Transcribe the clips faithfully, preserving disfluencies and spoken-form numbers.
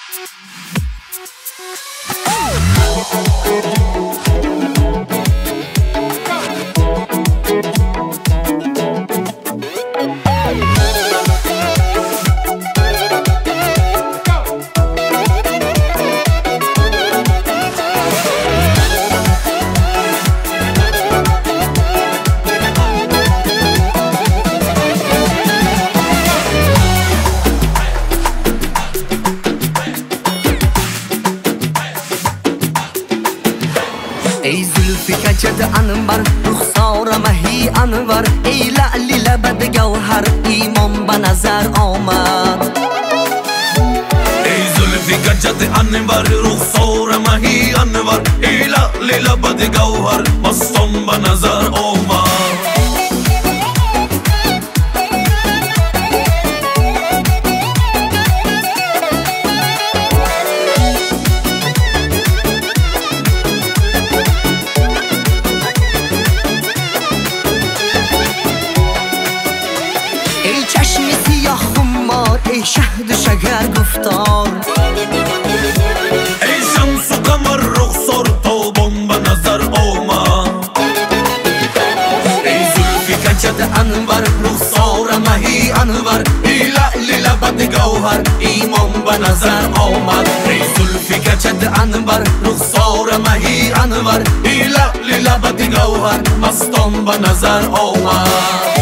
ای زلفی کجد انبر رخسار مهی انور ای لعلی لبد گوهر ایمان به نظر آمد ای زلفی کجد انبر رخسار مهی انور ای لعلی لبد گوهر مستان به نظر آمد ای چشم سیاه خمار ای شهد شگر گفتار ای شمس و قمر رخسار تابان به نظر آمد ای زلفی کجد انور رخسار مهی انور ای لعلی لبد گوهر ایمان به نظر آمد ای زلفی کجد انور رخسار مهی انور ای لعلی لبد گوهر مستان به نظر آمد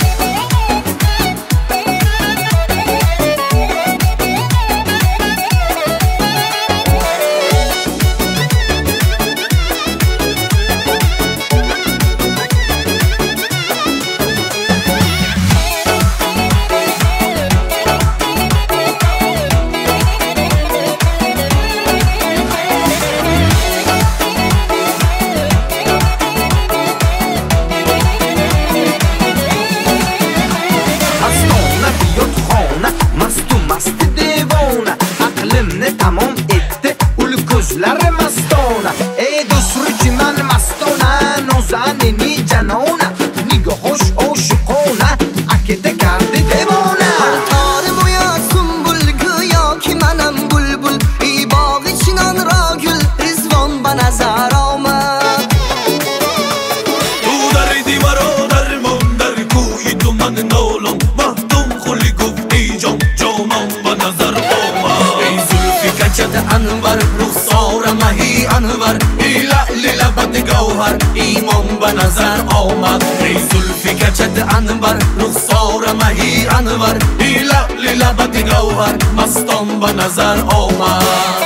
tamam etti ul ko'zlar mastona ey do'struchi man mastona nozanini janona nigohosh oshiqona akida kardi devona har tore moya sumbul go'yo ki manam bulbul ey bog'i chinon rogul rizvon ba nazar omad tu dardi maro darmon dar ko'yi tu man nolon mahdum khuli gufti jon jonon ba nazar omad ey zulfi kachad anvar rukhsar mahi anvar ey la'li labad gawhar imon ba nazar omad ey zulfi kachad anvar rukhsar mahi anvar ey la'li labad gawhar maston ba nazar omad